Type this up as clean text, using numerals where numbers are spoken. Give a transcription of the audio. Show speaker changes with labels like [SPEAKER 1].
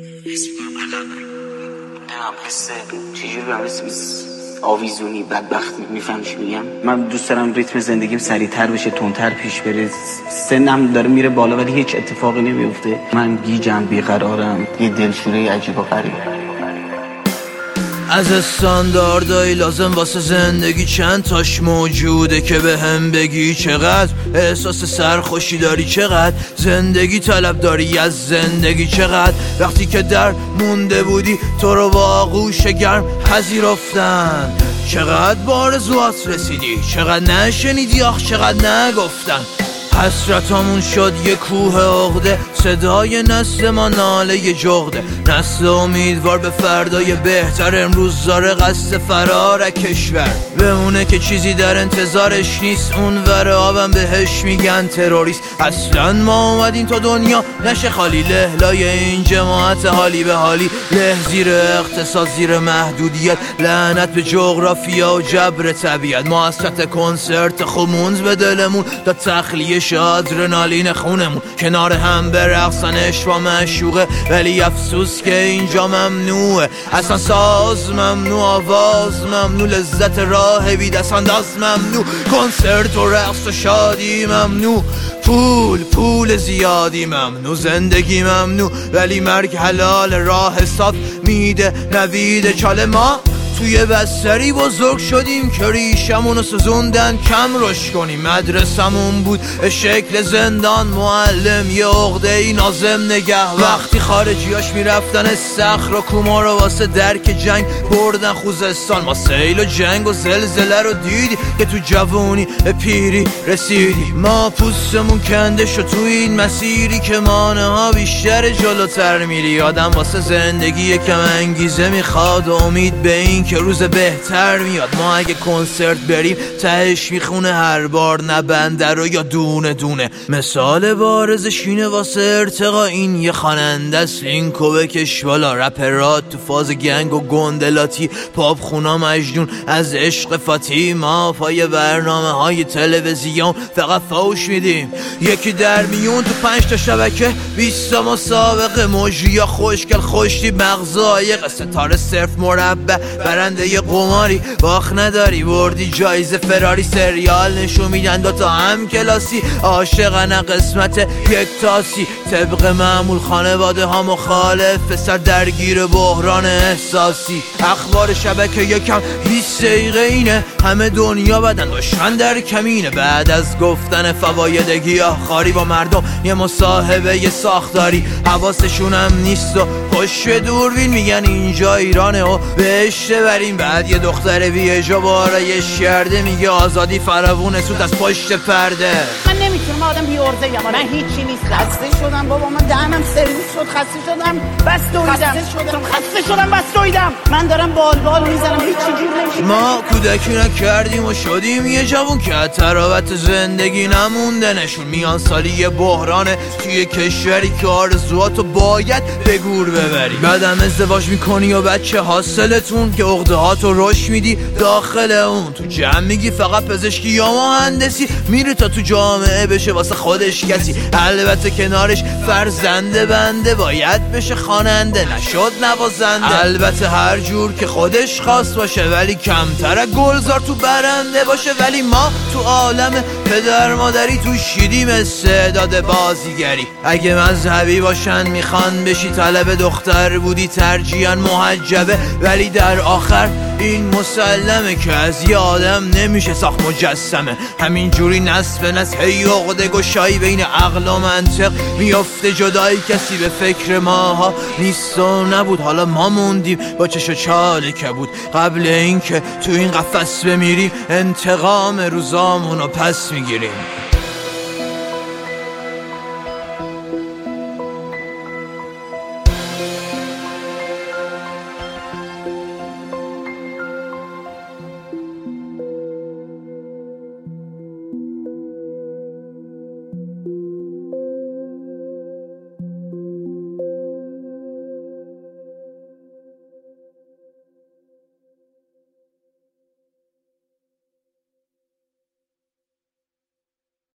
[SPEAKER 1] حس چجوری بهم آویزونی بدبخت میفهم چی میگم. من دوست دارم ریتم زندگیم سریعتر بشه، تندتر پیش بره. سنم داره میره بالا ولی هیچ اتفاقی نمیفته. من گیجم، بیقرارم، یه دلشوره عجیب و غریب.
[SPEAKER 2] از استانداردهای لازم واسه زندگی چند تاش موجوده که به هم بگی چقدر احساس سرخوشی داری، چقدر زندگی طلب داری از زندگی، چقدر وقتی که در مونده بودی تو رو با آغوش گرم پذیرفتن، چقدر با آرزوات رسیدی، چقدر نشنیدی آخ چقدر نگفتن. حسرتامون شد یه کوه عقده، صدای نسل ما ناله جغده، نسل امیدوار به فردای بهتر، امروز داره قصد فرار کشور بمونه که چیزی در انتظارش نیست، اون ور آبم بهش میگن تروریست. اصلا ما اومدیم تا دنیا نشه خالی، لهلای این جماعت حالی به حالی، له زیر اقتصاد زیر محدودیت، لعنت به جغرافیا و جبر طبیعت. ما حسرت کنسرت خمونز به دلمون تا تخلیه آدرنالین خونمون، کنار هم برقصن عشق و معشوقه، ولی افسوس که اینجا ممنوعه. اصلا ساز ممنوع، آواز ممنوع، لذت راه بی دست انداز ممنوع، کنسرت و رقص و شادی ممنوع، پول زیادی ممنوع، زندگی ممنوع، ولی مرگ حلال، راه حساب میده نوید چاله. ما توی بستری بزرگ شدیم که ریشمونو سزوندن کم رشد کنیم. مدرسمون بود شکل زندان، معلم یه عقده‌ای ناظم نگه. وقتی خارجیاش میرفتن استخر و کوما رو واسه درک جنگ بردن خوزستان، ما سیل و جنگ و زلزله رو دیدی که تو جوونی پیری رسیدی. ما پوستمون کنده شد تو این مسیری که مانه ها بیشتر جلوتر میری. آدم واسه زندگی یکم انگیزه میخواد و امید به این که روز بهتر میاد. ما اگه کنسرت بریم تهش میخونه هر بار نه بنده رو یا دونه دونه. مثال بارزش اینه واسه ارتقا این یه خواننده است، این کوبکش بالا، رپرات تو فاز گنگ و گندلاتی، پاپ خونا مجنون از عشق فاتی. ما پای برنامه های تلویزیون فقط فوش میدیم، یکی در میون تو 5 تا شبکه 20 تا مسابقه، موجی یا خوشگل خوشتی مغزای ستاره صرف مربع، برنده یه قماری باخ نداری، بردی جایزه فراری، سریال نشون میدن دوتا هم کلاسی، عاشقانه قسمت یک تاسی، طبق معمول خانواده ها مخالف، پسر درگیر بحران احساسی. اخبار شبکه یکم 20 دقیقه اینه، همه دنیا بدن دشمن در کمینه. بعد از گفتن فواید گیاهخواری با مردم یه مصاحبه یه ساختاری، حواسشونم نیست و پشت دوربین میگن اینجا ایرانه و بهش بریم. بعد یه دختر بی‌حجاب با آرایش کرده میگه آزادی فراوونه سود از پشت پرده.
[SPEAKER 3] من نمیتونم آدم بی عرضه ام، من هیچی نیست. خسته شدم بابا، من دهنم سرویس شد، خسته شدم بس دویدم، من دارم بال میزنم، هیچ جور نمیشه.
[SPEAKER 2] ما کودکی نکردیم و شدیم یه جوون که تراوت زندگی نمونده نشون. میان سالی یه بحرانه توی کشوری که آرزواتو باید به گور ببری. بعدم ازدواج میکنی و بچه حاصلتون که عقدهاتو رشد میدی داخل اون. تو جمع میگی فقط پزشکی یا مهندسی، میره تا تو جامعه بشه واسه خودش کسی. البته کنارش فرزنده بنده باید بشه خواننده، نشد نوازنده. البته هر جور که خودش خواست باشه، ولی کمتر گلزار تو برنده باشه. ولی ما تو عالم پدر مادری تو شیدیم استعداد بازیگری. اگه مذهبی باشن میخوان بشی طلب، دختر بودی ترجیحاً محجبه، ولی در آخر این مسلمه که از یه آدم نمیشه ساخت مجسمه. همین جوری نسل به نسل هی عقده گشایی بین عقل و منطق میفته جدایی. کسی به فکر ماها نیست و نبود، حالا ما موندیم با چش و چال کبود. قبل این که تو این قفس بمیریم انتقام روزامونو پس میگیریم.